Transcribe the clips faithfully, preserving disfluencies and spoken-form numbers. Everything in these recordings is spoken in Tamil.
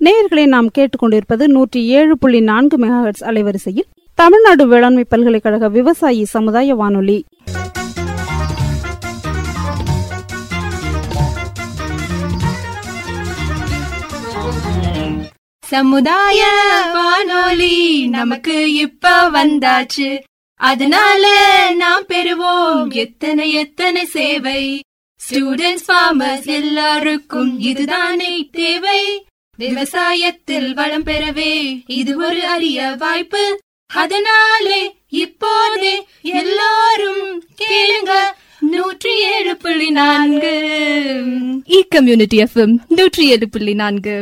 நேயர்களை நாம் கேட்டுக்கொண்டிருப்பது நூற்றி ஏழு புள்ளி நான்கு மெகாஹெர்ட்ஸ் அலைவரிசையில் தமிழ்நாடு வேளாண்மை பல்கலைக்கழக விவசாயி சமுதாய வானொலி. சமுதாய வானொலி நமக்கு இப்ப வந்தாச்சு, அதனால நாம் பெறுவோம் எத்தனை எத்தனை சேவை. ஸ்டூடெண்ட்ஸ், ஃபார்மர்ஸ் எல்லாருக்கும் இதுதானே தேவை. விவசாயத்தில் வளம் பெறவே இது ஒரு அரிய வாய்ப்பு. அதனாலே இப்போதே எல்லாரும் கேளுங்க நூற்றி ஏழு புள்ளி நான்கு இ கம்யூனிட்டி எஃப்எம் நூற்றி ஏழு புள்ளி நான்கு.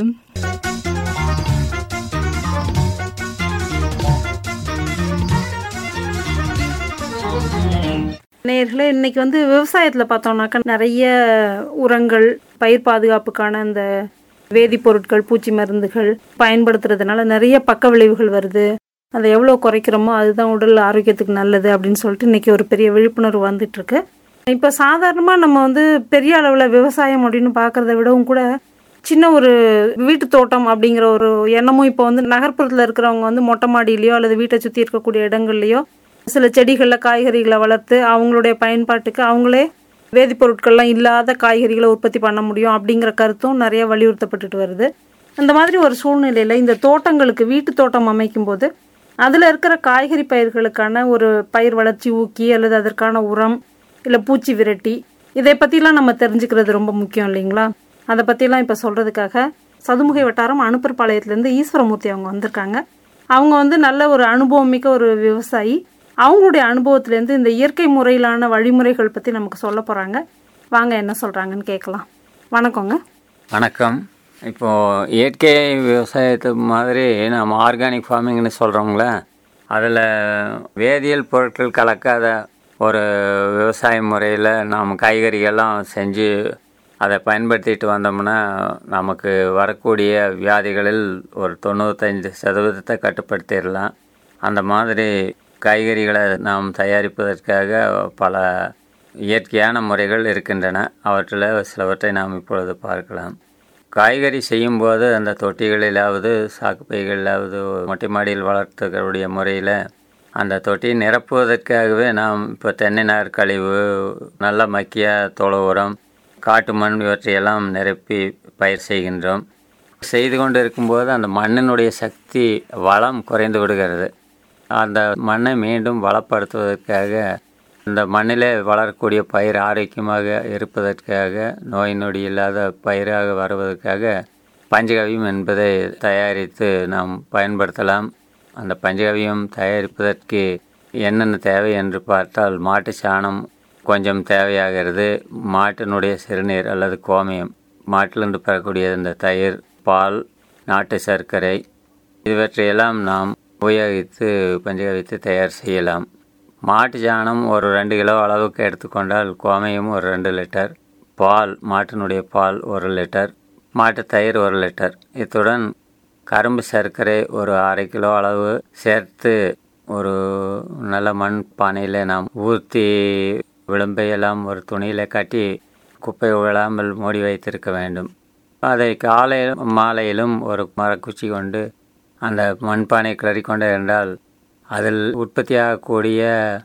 நேயர்களே, இன்னைக்கு வந்து விவசாயத்தில் பார்த்தோம்னாக்கா நிறைய உரங்கள், பயிர் பாதுகாப்புக்கான இந்த வேதிப்பொருட்கள், பூச்சி மருந்துகள் பயன்படுத்துறதுனால நிறைய பக்க விளைவுகள் வருது. அதை எவ்வளோ குறைக்கிறோமோ அதுதான் உடல் ஆரோக்கியத்துக்கு நல்லது அப்படின்னு சொல்லிட்டு இன்னைக்கு ஒரு பெரிய விழிப்புணர்வு வந்துட்டு இருக்கு. இப்போ சாதாரணமாக நம்ம வந்து பெரிய அளவில் விவசாயம் அப்படின்னு பார்க்கறத விடவும் கூட சின்ன ஒரு வீட்டு தோட்டம் அப்படிங்கிற ஒரு எண்ணமும் இப்போ வந்து நகர்ப்புறத்தில் இருக்கிறவங்க வந்து மொட்டை மாடியிலையோ அல்லது வீட்டை சுற்றி இருக்கக்கூடிய இடங்கள்லையோ சில செடிகளில் காய்கறிகளை வளர்த்து அவங்களுடைய பயன்பாட்டுக்கு அவங்களே வேதிப்பொருட்கள்லாம் இல்லாத காய்கறிகளை உற்பத்தி பண்ண முடியும் அப்படிங்கிற கருத்தும் நிறைய வலியுறுத்தப்பட்டுட்டு வருது. அந்த மாதிரி ஒரு சூழ்நிலையில் இந்த தோட்டங்களுக்கு வீட்டு தோட்டம் அமைக்கும் போது அதில் இருக்கிற காய்கறி பயிர்களுக்கான ஒரு பயிர் வளர்ச்சி ஊக்கி அல்லது அதற்கான உரம் இல்லை பூச்சி விரட்டி இதை பற்றிலாம் நம்ம தெரிஞ்சுக்கிறது ரொம்ப முக்கியம் இல்லைங்களா? அதை பற்றிலாம் இப்போ சொல்கிறதுக்காக சதுமுகை வட்டாரம் அனுப்பர்பாளையத்துலேருந்து ஈஸ்வரமூர்த்தி அவங்க வந்திருக்காங்க. அவங்க வந்து நல்ல ஒரு அனுபவம் மிக்க ஒரு விவசாயி. அவங்களுடைய அனுபவத்திலேருந்து இந்த இயற்கை முறையிலான வழிமுறைகள் பற்றி நமக்கு சொல்ல போகிறாங்க. வாங்க என்ன சொல்கிறாங்கன்னு கேட்கலாம். வணக்கங்க. வணக்கம். இப்போது இயற்கை விவசாயத்து மாதிரி நம்ம ஆர்கானிக் ஃபார்மிங்னு சொல்கிறோங்கள, அதில் வேதியியல் பொருட்கள் கலக்காத ஒரு விவசாய முறையில் நாம் காய்கறிகள்லாம் செஞ்சு அதை பயன்படுத்திட்டு வந்தோம்னா நமக்கு வரக்கூடிய வியாதிகளில் ஒரு தொண்ணூத்தஞ்சு சதவீதத்தை கட்டுப்படுத்திடலாம். அந்த மாதிரி காய்கறிகளை நாம் தயாரிப்பதற்காக பல இயற்கையான முறைகள் இருக்கின்றன. அவற்றில் சிலவற்றை நாம் இப்பொழுது பார்க்கலாம். காய்கறி செய்யும்போது அந்த தொட்டிகளிலாவது சாக்கு பைகளிலாவது மொட்டை மாடியில் வளர்த்துக்கூடிய முறையில் அந்த தொட்டியை நிரப்புவதற்காகவே நாம் இப்போ தென்னை நார் கழிவு, நல்ல மக்கிய தொழு உரம், காட்டு மண் இவற்றையெல்லாம் நிரப்பி பயிர் செய்கின்றோம். செய்து கொண்டு இருக்கும்போது அந்த மண்ணினுடைய சக்தி வளம் குறைந்து விடுகிறது. அந்த மண்ணை மீண்டும் வளப்படுத்துவதற்காக, இந்த மண்ணிலே வளரக்கூடிய பயிர் ஆரோக்கியமாக இருப்பதற்காக, நோய் நொடி இல்லாத பயிராக வருவதற்காக பஞ்சகவியம் என்பதை தயாரித்து நாம் பயன்படுத்தலாம். அந்த பஞ்சகவியம் தயாரிப்பதற்கு என்னென்ன தேவை என்று பார்த்தால், மாட்டு சாணம் கொஞ்சம் தேவையாகிறது, மாட்டினுடைய சிறுநீர் அல்லது கோமியம், மாட்டிலிருந்து பெறக்கூடிய இந்த தயிர், பால், நாட்டு சர்க்கரை இவற்றையெல்லாம் நாம் உபயோகித்து பஞ்சகவியத்தை தயார் செய்யலாம். மாட்டு சாணம் ஒரு ரெண்டு கிலோ அளவுக்கு எடுத்துக்கொண்டால் கோமையும் ஒரு ரெண்டு லிட்டர், பால், மாட்டினுடைய பால் ஒரு லிட்டர், மாட்டு தயிர் ஒரு லிட்டர், இத்துடன் கரும்பு சர்க்கரை ஒரு அரை கிலோ அளவு சேர்த்து ஒரு நல்ல மண் பானையில் நாம் ஊற்றி விளம்பையெல்லாம் ஒரு துணியில் கட்டி குப்பை விழாமல் மூடி வைத்திருக்க வேண்டும். அதை காலையில் மாலையிலும் ஒரு மரக்குச்சி கொண்டு அந்த மண்பானை கிளறி கொண்டு இருந்தால் அதில் உற்பத்தியாகக்கூடிய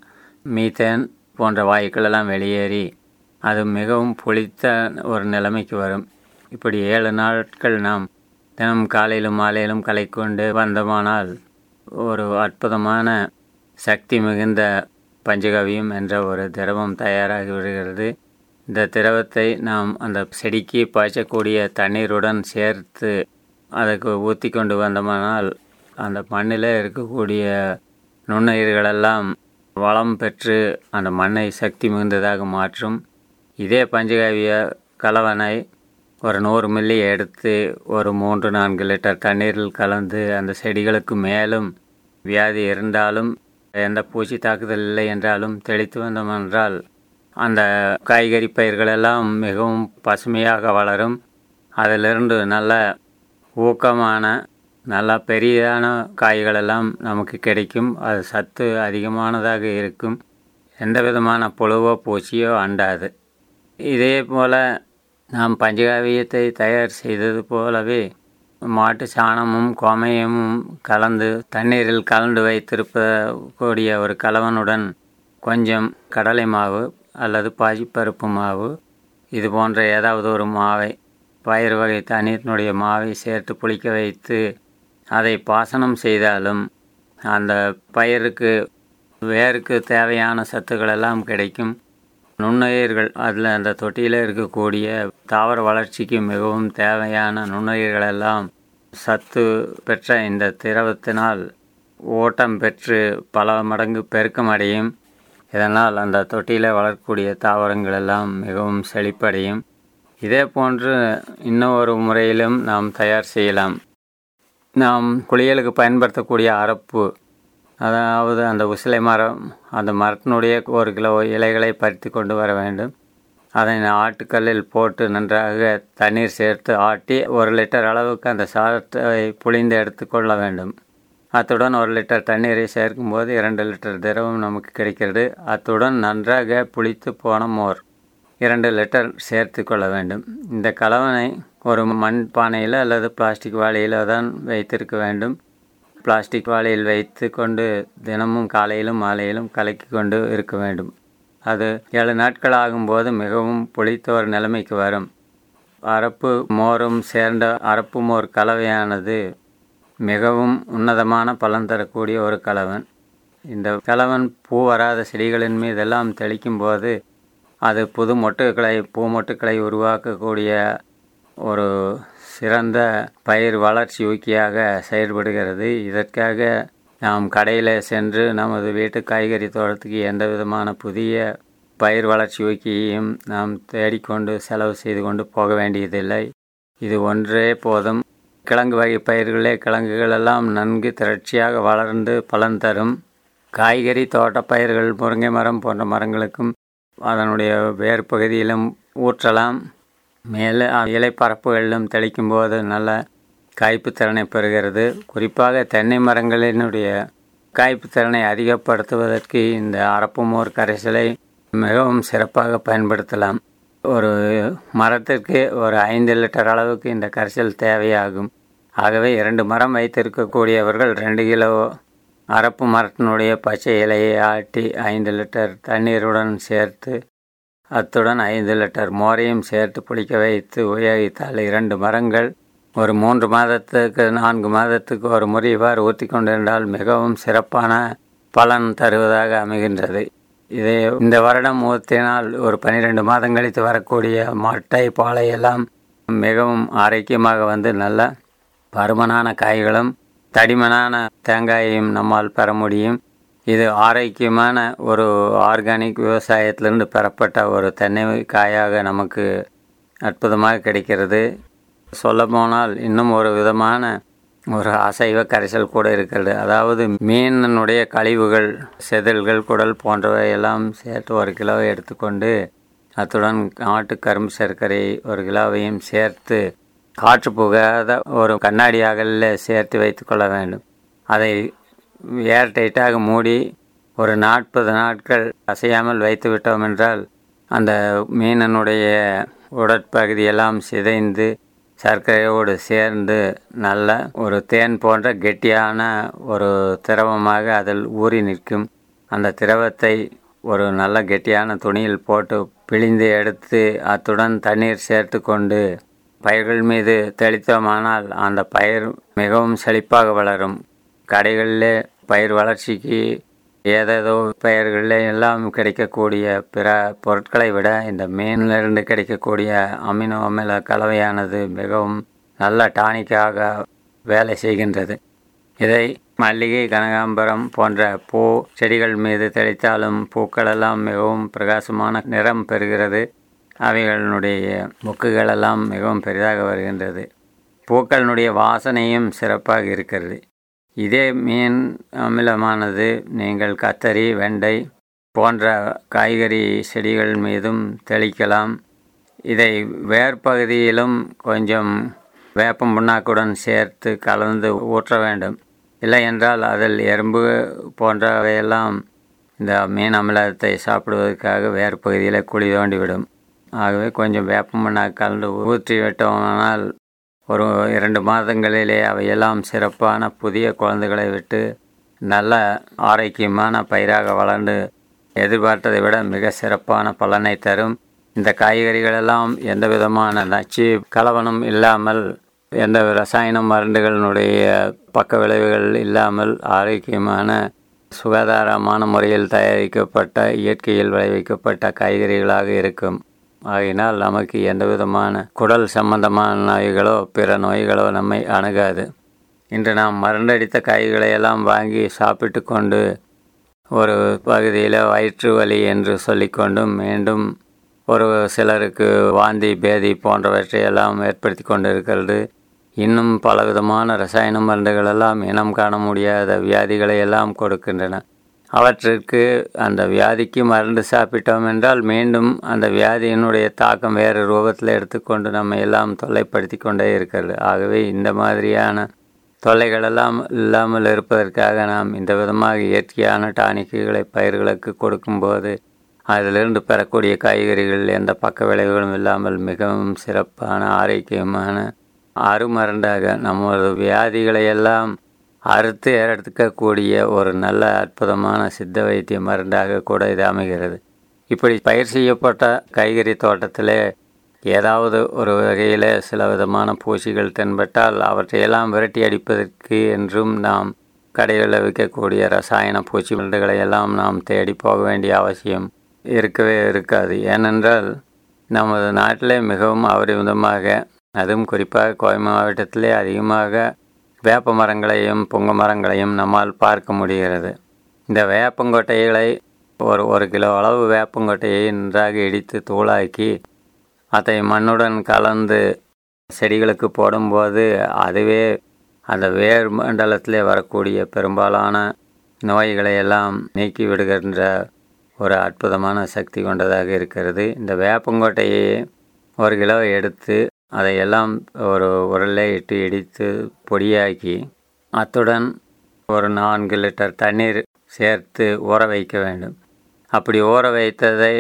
மீத்தேன் போன்ற வாயுக்களெல்லாம் வெளியேறி அது மிகவும் புளித்த ஒரு நிலைமைக்கு வரும். இப்படி ஏழு நாட்கள் நாம் தினம் காலையிலும் மாலையிலும் கலை கொண்டு வந்தோமானால் ஒரு அற்புதமான சக்தி மிகுந்த பஞ்சகவியம் என்ற ஒரு திரவம் தயாராகி விடுகிறது. இந்த திரவத்தை நாம் அந்த செடிக்கு பாய்ச்சக்கூடிய தண்ணீருடன் சேர்த்து அதுக்கு ஊற்றி கொண்டு வந்தோமானால் அந்த மண்ணில் இருக்கக்கூடிய நுண்ணுயிர்களெல்லாம் வளம் பெற்று அந்த மண்ணை சக்தி மிகுந்ததாக மாற்றும். இதே பஞ்சகவிய கலவனை ஒரு நூறு மில்லி எடுத்து ஒரு மூன்று நான்கு லிட்டர் தண்ணீரில் கலந்து அந்த செடிகளுக்கு மேலும் வியாதி இருந்தாலும் எந்த பூச்சி தாக்குதல் இல்லை என்றாலும் தெளித்து வந்தோம் என்றால் அந்த காய்கறி பயிர்களெல்லாம் மிகவும் பசுமையாக வளரும். அதிலிருந்து நல்ல ஊக்கமான நல்ல பெரியான காய்களெல்லாம் நமக்கு கிடைக்கும். அது சத்து அதிகமானதாக இருக்கும். எந்த விதமான புழுவோ பூச்சியோ அண்டாது. இதே போல் நாம் பஞ்சகாவியத்தை தயார் செய்தது போலவே மாட்டு சாணமும் கோமயமும் கலந்து தண்ணீரில் கலந்து வைத்திருக்கக்கூடிய ஒரு கலவனுடன் கொஞ்சம் கடலை மாவு அல்லது பாசிப்பருப்பு மாவு இது போன்ற ஏதாவது ஒரு மாவை பயிர் வகை தண்ணீரினுடைய மாவை சேர்த்து புளிக்க வைத்து அதை பாசனம் செய்தாலும் அந்த பயிருக்கு வேருக்கு தேவையான சத்துக்கள் எல்லாம் கிடைக்கும். நுண்ணுயிர்கள் அதில் அந்த தொட்டியில் இருக்கக்கூடிய தாவர வளர்ச்சிக்கு மிகவும் தேவையான நுண்ணுயிர்களெல்லாம் சத்து பெற்ற இந்த திரவத்தினால் ஓட்டம் பெற்று பல மடங்கு பெருக்கம் அடையும். இதனால் அந்த தொட்டியில் வளரக்கூடிய தாவரங்கள் எல்லாம் மிகவும் செழிப்படையும். இதே போன்று இன்னொரு முறையிலும் நாம் தயார் செய்யலாம். நாம் குளியலுக்கு பயன்படுத்தக்கூடிய அரப்பு, அதாவது அந்த உசிலை மரம், அந்த மரத்தினுடைய ஒரு கிலோ இலைகளை பறித்து கொண்டு வர வேண்டும். அதை ஆட்டுக்கல்லில் போட்டு நன்றாக தண்ணீர் சேர்த்து ஆட்டி ஒரு லிட்டர் அளவுக்கு அந்த சாற்றை புளிந்து எடுத்துக்கொள்ள வேண்டும். அத்துடன் ஒரு லிட்டர் தண்ணீரை சேர்க்கும்போது இரண்டு லிட்டர் திரவம் நமக்கு கிடைக்கிறது. அத்துடன் நன்றாக புளித்து போன மோர் இரண்டு லிட்டர் சேர்த்து கொள்ள வேண்டும். இந்த கலவனை ஒரு மண் பானையில் அல்லது பிளாஸ்டிக் வாளியில் தான் வைத்திருக்க வேண்டும். பிளாஸ்டிக் வாளியில் வைத்து கொண்டு தினமும் காலையிலும் மாலையிலும் கலக்கி கொண்டு இருக்க வேண்டும். அது ஏழு நாட்கள் ஆகும்போது மிகவும் புளித்த ஒரு நிலைமைக்கு வரும். அரப்பு மோரும் சேர்ந்த அரப்பு மோர் கலவையானது மிகவும் உன்னதமான பலன் தரக்கூடிய ஒரு கலவன். இந்த கலவன் பூ வராத செடிகளின் மீதெல்லாம் தெளிக்கும் போது அது புது மொட்டுக்களை பூ மொட்டுக்களை உருவாக்கக்கூடிய ஒரு சிறந்த பயிர் வளர்ச்சி ஊக்கியாக செயல்படுகிறது. இதற்காக நாம் கடையில் சென்று நமது வீட்டு காய்கறி தோட்டத்துக்கு எந்த விதமான புதிய பயிர் வளர்ச்சி ஊக்கியையும் நாம் தேடிக்கொண்டு செலவு செய்து கொண்டு போக வேண்டியதில்லை. இது ஒன்றே போதும். கிழங்கு வகை பயிர்களே கிழங்குகளெல்லாம் நன்கு திரட்சியாக வளர்ந்து பலன் தரும். காய்கறி தோட்ட பயிர்கள் முருங்கை மரம் போன்ற மரங்களுக்கும் அதனுடைய வேர் பகுதியிலும் ஊற்றலாம். மேலே இலைப்பரப்புகளிலும் தெளிக்கும் போது நல்ல காய்ப்பு திறனை பெறுகிறது. குறிப்பாக தென்னை மரங்களினுடைய காய்ப்பு திறனை அதிகப்படுத்துவதற்கு இந்த அரப்பு மோர் கரைசலை மிகவும் சிறப்பாக பயன்படுத்தலாம். ஒரு மரத்திற்கு ஒரு ஐந்து லிட்டர் அளவுக்கு இந்த கரைசல் தேவையாகும். ஆகவே இரண்டு மரம் வைத்திருக்கக்கூடியவர்கள் ரெண்டு கிலோ அரப்பு மரத்தினுடைய பச்சை இலையை ஆட்டி ஐந்து லிட்டர் தண்ணீருடன் சேர்த்து அத்துடன் ஐந்து லிட்டர் மோரையும் சேர்த்து புளிக்க வைத்து உபயோகித்தால் இரண்டு மரங்கள் ஒரு மூன்று மாதத்துக்கு நான்கு மாதத்துக்கு ஒரு முறை இவ்வாறு ஊற்றி கொண்டிருந்தால் மிகவும் சிறப்பான பலன் தருவதாக அமைகின்றது. இதை இந்த வருடம் ஊற்றினால் ஒரு பன்னிரெண்டு மாதம் கழித்து வரக்கூடிய மட்டை பாலை எல்லாம் மிகவும் ஆரோக்கியமாக வந்து நல்ல பருமனான காய்களும் தடிமனான தேங்காயையும் நம்மால் பெற முடியும். இது ஆரோக்கியமான ஒரு ஆர்கானிக் விவசாயத்திலிருந்து பெறப்பட்ட ஒரு தென்னை காயாக நமக்கு அற்புதமாக கிடைக்கிறது. சொல்ல போனால் இன்னும் ஒரு விதமான ஒரு அசைவ கரைசல் கூட இருக்கிறது. அதாவது மீனினுடைய கழிவுகள், செதில்கள், குடல் போன்றவை எல்லாம் சேர்த்து ஒரு கிலோவை எடுத்துக்கொண்டு அத்துடன் நாட்டு கரும்பு சர்க்கரை ஒரு கிலோவையும் சேர்த்து காற்று புகாத ஒரு கண்ணாடி அகலில் சேர்த்து வைத்து கொள்ள வேண்டும். அதை ஏர் டைட்டாக மூடி ஒரு நாற்பது நாட்கள் அசையாமல் வைத்து விட்டோம் என்றால் அந்த மீனினுடைய உடற்பகுதியெல்லாம் சிதைந்து சர்க்கரையோடு சேர்ந்து நல்ல ஒரு தேன் போன்ற கெட்டியான ஒரு திரவமாக அதில் ஊறி நிற்கும். அந்த திரவத்தை ஒரு நல்ல கெட்டியான துணியில் போட்டு பிழிந்து எடுத்து அத்துடன் தண்ணீர் சேர்த்து கொண்டு பயிர்கள் மீது தெளித்தோமானால் அந்த பயிர் மிகவும் செழிப்பாக வளரும். கடைகளிலே பயிர் வளர்ச்சிக்கு ஏதேதோ பயிர்களில் எல்லாம் கிடைக்கக்கூடிய பிற பொருட்களை விட இந்த மீனிலிருந்து கிடைக்கக்கூடிய அமினோ அமில கலவையானது மிகவும் நல்ல டானிக்காக வேலை செய்கின்றது. இதை மல்லிகை, கனகாம்பரம் போன்ற பூ செடிகள் மீது தெளித்தாலும் பூக்களெல்லாம் மிகவும் பிரகாசமான நிறம் பெறுகிறது. அவைகளினுடைய மொக்குகளெல்லாம் மிகவும் பெரிதாக வருகின்றது. பூக்களினுடைய வாசனையும் சிறப்பாக இருக்கிறது. இதே மீன் அமிலமானது நீங்கள் கத்தரி, வெண்டை போன்ற காய்கறி செடிகள் மீதும் தெளிக்கலாம். இதை வேர்பகுதியிலும் கொஞ்சம் வேப்பம் புண்ணாக்குடன் சேர்த்து கலந்து ஊற்ற வேண்டும். இல்லை என்றால் அதில் எறும்பு போன்றவையெல்லாம் இந்த மீன் அமிலத்தை சாப்பிடுவதற்காக வேர்பகுதியில் குழி தோண்டிவிடும். ஆகவே கொஞ்சம் வேப்பம் புண்ணாக்கு கலந்து ஊற்றி விட்டோமானால் ஒரு இரண்டு மாதங்களிலே அவையெல்லாம் சிறப்பான புதிய குழந்தைகளை விட்டு நல்ல ஆரோக்கியமான பயிராக வளர்ந்து எதிர்பார்த்ததை விட மிக சிறப்பான பலனை தரும். இந்த காய்கறிகளெல்லாம் எந்த விதமான நச்சு கலவனம் இல்லாமல், எந்த ரசாயன மருந்துகளினுடைய பக்க விளைவுகள் இல்லாமல் ஆரோக்கியமான சுகாதாரமான முறையில் தயாரிக்கப்பட்ட இயற்கையில் விளைவிக்கப்பட்ட காய்கறிகளாக இருக்கும். ஆகினால் நமக்கு எந்த விதமான குடல் சம்பந்தமான நோய்களோ பிற நோய்களோ நம்மை அணுகாது. இன்று நாம் மருந்தடித்த காய்களை எல்லாம் வாங்கி சாப்பிட்டு கொண்டு ஒரு பகுதியில் வயிற்று வலி என்று சொல்லிக்கொண்டும் மீண்டும் ஒரு சிலருக்கு வாந்தி பேதி போன்றவற்றையெல்லாம் ஏற்படுத்தி கொண்டு இருக்கிறது. இன்னும் பலவிதமான ரசாயன மருந்துகளெல்லாம் இனம் காண முடியாத வியாதிகளை எல்லாம் கொடுக்கின்றன. அவற்றிற்கு அந்த வியாதிக்கு மருந்து சாப்பிட்டோம் என்றால் மீண்டும் அந்த வியாதியினுடைய தாக்கம் வேறு ரூபத்தில் எடுத்துக்கொண்டு நம்ம எல்லாம் தொல்லைப்படுத்தி கொண்டே இருக்கிறது. ஆகவே இந்த மாதிரியான தொல்லைகளெல்லாம் இல்லாமல் இருப்பதற்காக நாம் இந்த விதமாக இயற்கையான டானிக்குகளை பயிர்களுக்கு கொடுக்கும்போது அதிலிருந்து பெறக்கூடிய காய்கறிகள் எந்த பக்க விளைவுகளும் இல்லாமல் மிகவும் சிறப்பான ஆரோக்கியமான அருமருந்தாக நமது வியாதிகளை எல்லாம் அறுத்து எடுத்துக்கக்கூடிய ஒரு நல்ல அற்புதமான சித்த வைத்திய மருந்தாக கூட இது அமைகிறது. இப்படி பயிர் செய்யப்பட்ட காய்கறி தோட்டத்திலே ஏதாவது ஒரு வகையில் சில விதமான பூச்சிகள் தென்பட்டால் அவற்றையெல்லாம் விரட்டி அடிப்பதற்கு என்றும் நாம் கடைகளில் விற்கக்கூடிய ரசாயன பூச்சி மருந்துகளை எல்லாம் நாம் தேடி போக வேண்டிய அவசியம் இருக்கவே இருக்காது. ஏனென்றால் நமது நாட்டிலே மிகவும் அபரிமிதமாக, அதுவும் குறிப்பாக கோவை மாவட்டத்திலே அதிகமாக வேப்ப மரங்களையும் பொங்க மரங்களையும் நம்மால் பார்க்க முடிகிறது. இந்த வேப்பங்கொட்டைகளை ஒரு ஒரு கிலோ அளவு வேப்பங்கொட்டையை நன்றாக இடித்து தூளாக்கி அதை மண்ணுடன் கலந்து செடிகளுக்கு போடும்போது அதுவே அந்த வேர் மண்டலத்திலே வரக்கூடிய பெரும்பாலான நோய்களை எல்லாம் நீக்கி விடுகின்ற ஒரு அற்புதமான சக்தி கொண்டதாக இருக்கிறது. இந்த வேப்பங்கொட்டையை ஒரு கிலோ எடுத்து அதையெல்லாம் ஒரு உரலை இட்டு இடித்து பொடியாக்கி அத்துடன் ஒரு நான்கு லிட்டர் தண்ணீர் சேர்த்து ஊற வைக்க வேண்டும். அப்படி ஊற வைத்ததை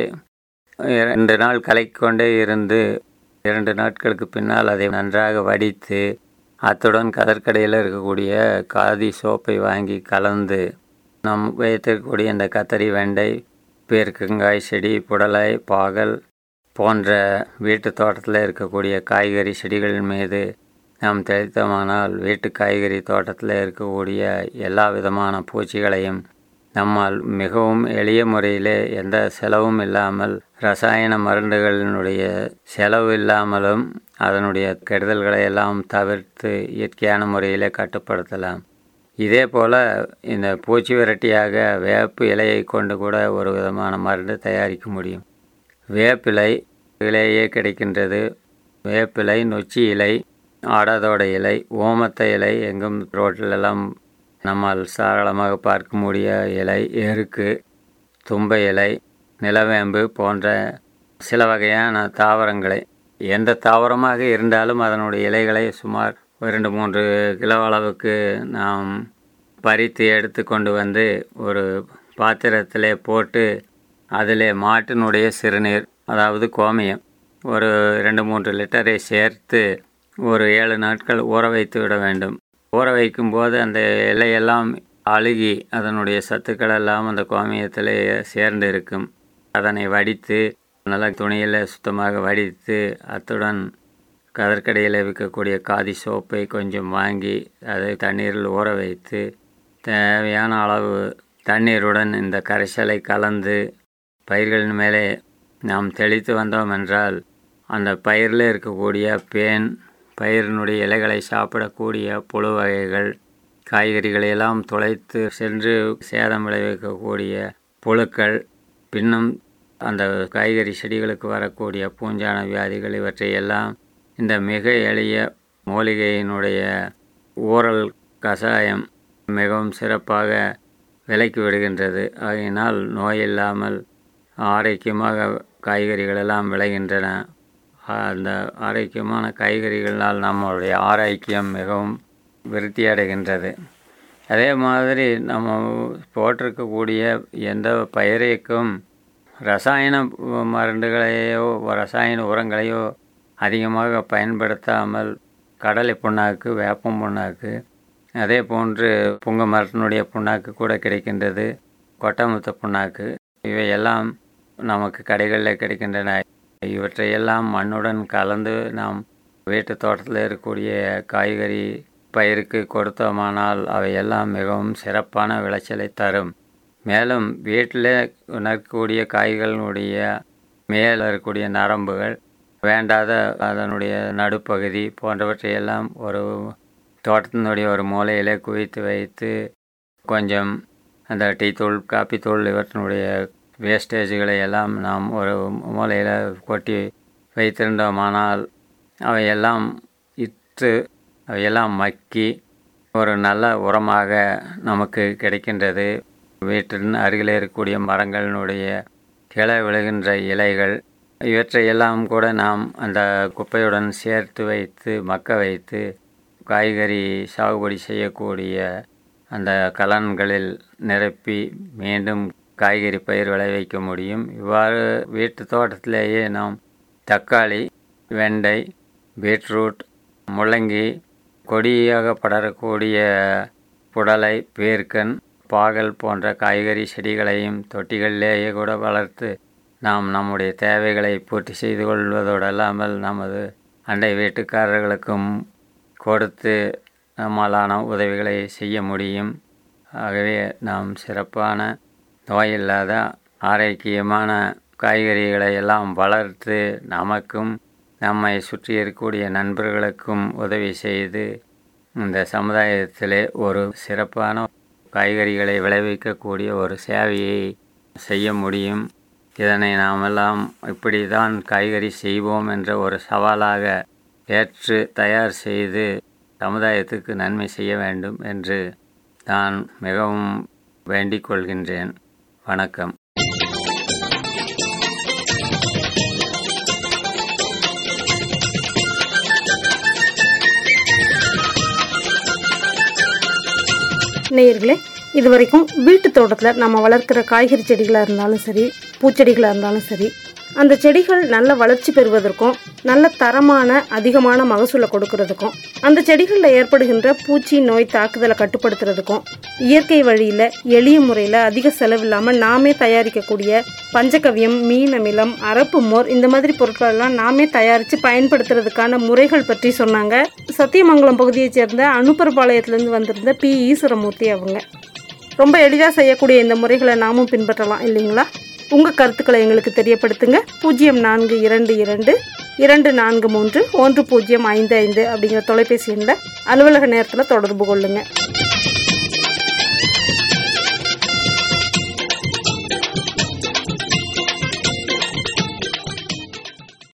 இரண்டு நாள் கலக்கிக்கொண்டே இருந்து இரண்டு நாட்களுக்கு பின்னால் அதை நன்றாக வடித்து அத்துடன் கடற்கரையில் இருக்கக்கூடிய காதி சோப்பை வாங்கி கலந்து நாம் வைத்திருக்கக்கூடிய இந்த கத்தரி, வெண்டை, பீர்க்கங்காய் செடி, புடலை, பாகல் போன்ற வீட்டு தோட்டத்தில் இருக்கக்கூடிய காய்கறி செடிகளின் மீது நாம் தெளித்தோமானால் வீட்டு காய்கறி தோட்டத்தில் இருக்கக்கூடிய எல்லா விதமான பூச்சிகளையும் நம்மால் மிகவும் எளிய முறையிலே எந்த செலவும் இல்லாமல், ரசாயன மருந்துகளினுடைய செலவு இல்லாமலும் அதனுடைய கெடுதல்களை எல்லாம் தவிர்த்து இயற்கையான முறையிலே கட்டுப்படுத்தலாம். இதே போல் இந்த பூச்சி விரட்டியாக வேப்பு இலையை கொண்டு கூட ஒரு விதமான மருந்து தயாரிக்க முடியும். வேப்பிலை இலையே கிடைக்கின்றது. வேப்பிலை, நொச்சி இலை, ஆடாதோட இலை, ஓமத்த இலை எங்கும் ரோட்டிலெல்லாம் நம்மால் சாரளமாக பார்க்கக்கூடிய இலை, எருக்கு, தும்பை இலை, நிலவேம்பு போன்ற சில வகையான தாவரங்களை, எந்த தாவரமாக இருந்தாலும் அதனுடைய இலைகளை சுமார் இரண்டு மூன்று கிலோ அளவுக்கு நாம் பறித்து எடுத்து கொண்டு வந்து ஒரு பாத்திரத்திலே போட்டு அதிலே மாட்டினுடைய சிறுநீர், அதாவது கோமியம், ஒரு இரண்டு மூன்று லிட்டரை சேர்த்து ஒரு ஏழு நாட்கள் ஊற வைத்து விட வேண்டும். ஊற வைக்கும்போது அந்த இலையெல்லாம் அழுகி அதனுடைய சத்துக்கள் எல்லாம் அந்த கோமியத்தில் சேர்ந்து இருக்கும். அதனை வடித்து நல்ல துணியில் சுத்தமாக வடித்து அத்துடன் கடற்கரையில் விற்கக்கூடிய காதி சோப்பை கொஞ்சம் வாங்கி அதை தண்ணீரில் ஊற வைத்து தேவையான அளவு தண்ணீருடன் இந்த கரைசலை கலந்து பயிர்களின் மேலே நாம் தெளித்து வந்தோம் என்றால் அந்த பயிரில் இருக்கக்கூடிய பேன், பயிரினுடைய இலைகளை சாப்பிடக்கூடிய புழு வகைகள், காய்கறிகளையெல்லாம் துளைத்து சென்று சேதம் விளைவிக்கக்கூடிய புழுக்கள், பின்னும் அந்த காய்கறி செடிகளுக்கு வரக்கூடிய பூஞ்சான வியாதிகள் இவற்றையெல்லாம் இந்த மிக எளிய மூலிகையினுடைய ஊறல் கஷாயம் மிகவும் சிறப்பாக விலக்கி விடுகின்றது. ஆகையினால் நோய் இல்லாமல் ஆரோக்கியமாக காய்கறிகளெல்லாம் விளைகின்றன. அந்த ஆரோக்கியமான காய்கறிகளால் நம்மளுடைய ஆரோக்கியம் மிகவும் விருத்தி அடைகின்றது. அதே மாதிரி நம்ம போட்டிருக்கக்கூடிய எந்த பயிரைக்கும் ரசாயன மருந்துகளையோ ரசாயன உரங்களையோ அதிகமாக பயன்படுத்தாமல் கடலை புண்ணாக்கு, வேப்பம் புண்ணாக்கு, அதே போன்று புங்க மரத்தினுடைய புண்ணாக்கு கூட கிடைக்கின்றது. கொட்டமுத்த புண்ணாக்கு இவையெல்லாம் நமக்கு கடைகளில் கிடைக்கின்றன. இவற்றையெல்லாம் மண்ணுடன் கலந்து நாம் வீட்டு தோட்டத்தில் இருக்கக்கூடிய காய்கறி பயிருக்கு கொடுத்தோமானால் அவையெல்லாம் மிகவும் சிறப்பான விளைச்சலை தரும். மேலும் வீட்டில் உணரக்கூடிய காய்களினுடைய மேலே இருக்கக்கூடிய நரம்புகள், வேண்டாத அதனுடைய நடுப்பகுதி போன்றவற்றையெல்லாம் ஒரு தோட்டத்தினுடைய ஒரு மூலையிலே குவித்து வைத்து கொஞ்சம் அந்த டீ தூள், காப்பி தூள் இவற்றினுடைய வேஸ்டேஜ்களை எல்லாம் நாம் ஒரு மூலையில் கொட்டி வைத்திருந்தோமானால் அவையெல்லாம் இற்று அவையெல்லாம் மக்கி ஒரு நல்ல உரமாக நமக்கு கிடைக்கின்றது. வீட்டின் அருகில் இருக்கக்கூடிய மரங்களினுடைய கிளை விழுகின்ற இலைகள் இவற்றையெல்லாம் கூட நாம் அந்த குப்பையுடன் சேர்த்து வைத்து மக்க வைத்து காய்கறி சாகுபடி செய்யக்கூடிய அந்த கலன்களில் நிரப்பி மீண்டும் காய்கறி பயிர் விளைவிக்க முடியும். இவ்வாறு வீட்டு தோட்டத்திலேயே நாம் தக்காளி, வெண்டை, பீட்ரூட், முள்ளங்கி, கொடியாக படரக்கூடிய புடலை, பேர்க்கன், பாகல் போன்ற காய்கறி செடிகளையும் தொட்டிகளிலேயே கூட வளர்த்து நாம் நம்முடைய தேவைகளை பூர்த்தி செய்து கொள்வதோடு அல்லாமல் நமது அண்டை வீட்டுக்காரர்களுக்கும் கொடுத்து நம்மளான உதவிகளை செய்ய முடியும். ஆகவே நாம் சிறப்பான நோயில்லாத ஆரோக்கியமான காய்கறிகளை எல்லாம் வளர்த்து நமக்கும் நம்மை சுற்றி இருக்கக்கூடிய நண்பர்களுக்கும் உதவி செய்து இந்த சமுதாயத்திலே ஒரு சிறப்பான காய்கறிகளை விளைவிக்கக்கூடிய ஒரு சேவையை செய்ய முடியும். இதனை நாமெல்லாம் இப்படி தான் காய்கறி செய்வோம் என்ற ஒரு சவாலாக ஏற்று தயார் செய்து சமுதாயத்துக்கு நன்மை செய்ய வேண்டும் என்று நான் மிகவும் வேண்டிக் கொள்கின்றேன். வணக்கம். நேயர்களே, இதுவரைக்கும் வீட்டு தோட்டத்தில் நம்ம வளர்க்கிற காய்கறி செடிகளாக இருந்தாலும் சரி, பூச்செடிகளாக இருந்தாலும் சரி, அந்த செடிகள் நல்ல வளர்ச்சி பெறுவதற்கும் நல்ல தரமான அதிகமான மகசூலை கொடுக்கறதுக்கும், அந்த செடிகளில் ஏற்படுகின்ற பூச்சி நோய் தாக்குதலை கட்டுப்படுத்துறதுக்கும், இயற்கை வழியில் எளிய முறையில் அதிக செலவில்லாமல் நாமே தயாரிக்கக்கூடிய பஞ்சகவ்யம், மீன் அமிலம், அரப்பு மோர் இந்த மாதிரி பொருட்களெல்லாம் நாமே தயாரித்து பயன்படுத்துறதுக்கான முறைகள் பற்றி சொன்னாங்க. சத்தியமங்கலம் பகுதியைச் சேர்ந்த அனுப்பர்பாளையத்திலேருந்து வந்திருந்த பி ஈஸ்வரமூர்த்தி அவங்க. ரொம்ப எளிதாக செய்யக்கூடிய இந்த முறைகளை நாமும் பின்பற்றலாம் இல்லைங்களா? உங்கள் கருத்துக்களை எங்களுக்கு தெரியப்படுத்துங்க. பூஜ்ஜியம் நான்கு இரண்டு இரண்டு இரண்டு நான்கு மூன்று ஒன்று பூஜ்ஜியம் ஐந்து ஐந்து அப்படிங்கிற தொலைபேசி எண்ணில் அலுவலக நேரத்தில் தொடர்பு கொள்ளுங்கள்.